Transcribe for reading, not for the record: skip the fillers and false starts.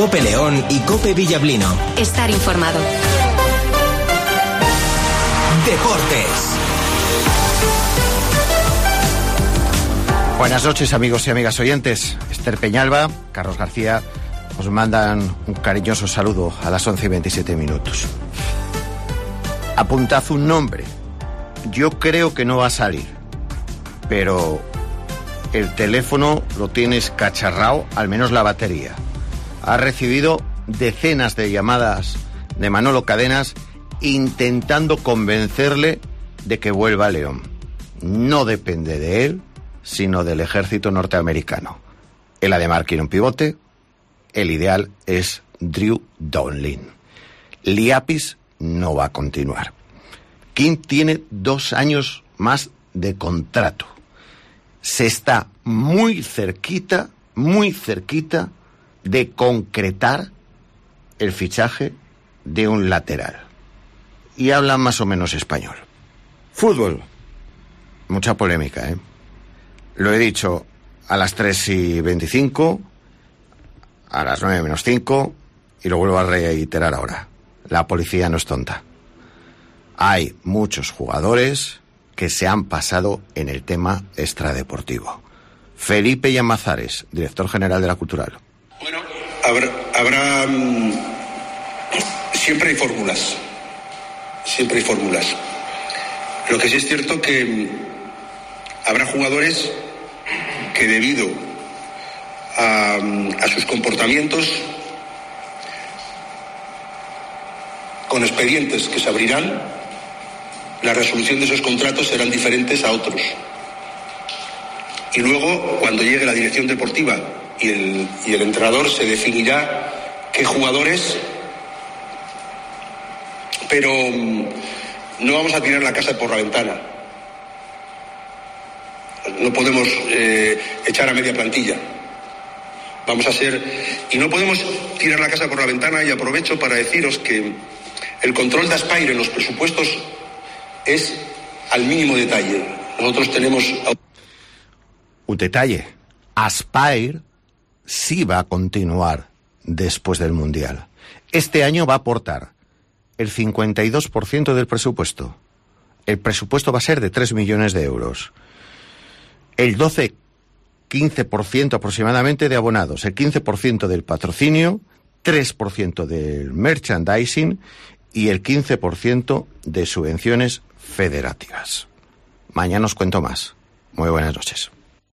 COPE León y COPE Villablino. Estar informado. Deportes. Buenas noches, amigos y amigas oyentes. Esther Peñalba, Carlos García os mandan un cariñoso saludo a las 11:27. Apuntad un nombre. Yo creo que no va a salir, pero el teléfono lo tienes cacharrao, al menos la batería. Ha recibido decenas de llamadas de Manolo Cadenas intentando convencerle de que vuelva a León. No depende de él, sino del ejército norteamericano. Él además quiere un pivote. El ideal es Drew Donlin. Liapis no va a continuar. King tiene 2 años más de contrato. Se está muy cerquita de concretar el fichaje de un lateral. Y hablan más o menos español. Fútbol. Mucha polémica, ¿eh? Lo he dicho a las 3:25, a las 9:05, y lo vuelvo a reiterar ahora. La policía no es tonta. Hay muchos jugadores que se han pasado en el tema extradeportivo. Felipe Llamazares, director general de la Cultural. Bueno, habrá siempre hay fórmulas. Siempre hay fórmulas. Lo que sí es cierto que habrá jugadores que debido a sus comportamientos, con expedientes que se abrirán, la resolución de esos contratos serán diferentes a otros. Y luego, cuando llegue la dirección deportiva y el entrenador, se definirá qué jugadores, pero no vamos a tirar la casa por la ventana. No podemos echar a media plantilla. Vamos a ser... Y no podemos tirar la casa por la ventana, y aprovecho para deciros que el control de Aspire en los presupuestos es al mínimo detalle. Nosotros tenemos... Un detalle. Aspire sí va a continuar después del Mundial. Este año va a aportar el 52% del presupuesto. El presupuesto va a ser de 3 millones de euros. El 15% aproximadamente de abonados, el 15% del patrocinio, 3% del merchandising y el 15% de subvenciones federativas. Mañana os cuento más. Muy buenas noches.